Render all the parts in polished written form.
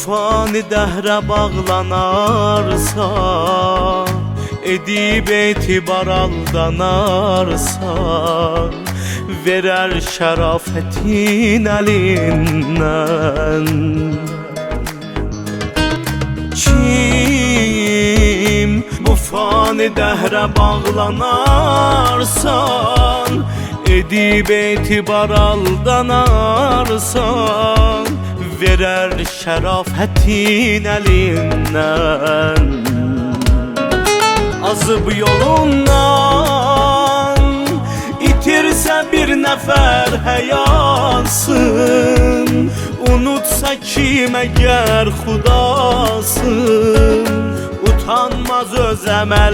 fani dəhrə bağlanarsan, edib etibar aldanarsan, verər şərafətin əlindən. Kim bu fani dəhrə bağlanarsan, edib etibar aldanarsan, verər şərafətin əlindən. Azıb yolundan itirsə bir nəfər həyasın, unutsa kim əgər xudasın, utanmaz öz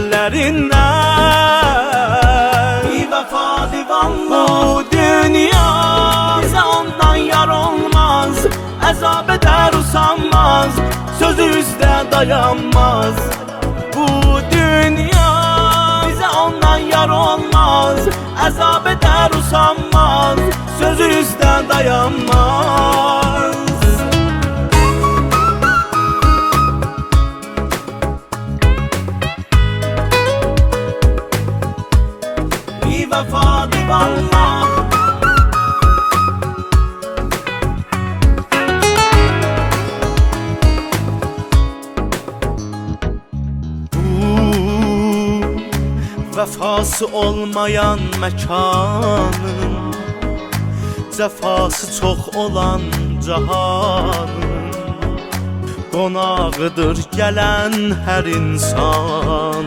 əməllərindən. Vəfa divanlı dünya bizə ondan yar olmaz, əzab edər usanmaz, sözü üstə dayanmaz. Bu dünya bizə ondan yar olmaz, əzab edər usanmaz, sözü üstə dayanmaz. Vəfa divanla vəfası olmayan məkanın, cəfası çox olan cahanın, qonağıdır gələn hər insan.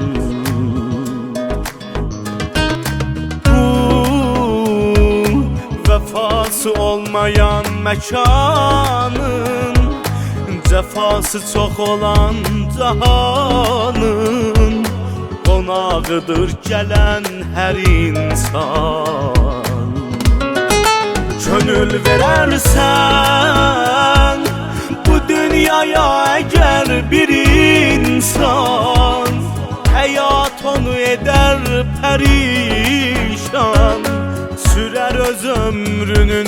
Vəfası olmayan məkanın, cəfası çox olan cahanın, qonağıdır gələn hər insan. Könül verərsən bu dünyaya əgər bir insan, həyat onu edər pərişan, sürər öz ömrünün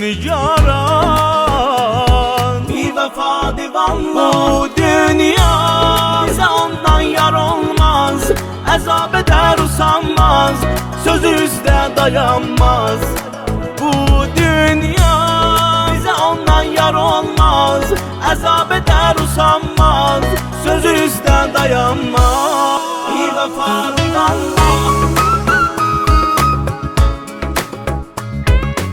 yaran. Bir vəfa divanlı dünya bizə ondan yar olmaz, əzab edər usanmaz, sözü üstə dayanmaz. Bu dünya bizə ondan yar olmaz, əzab edər usanmaz, sözü üstə dayanmaz. Bir vəfa divanlı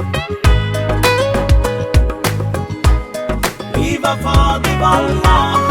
vəfa divanla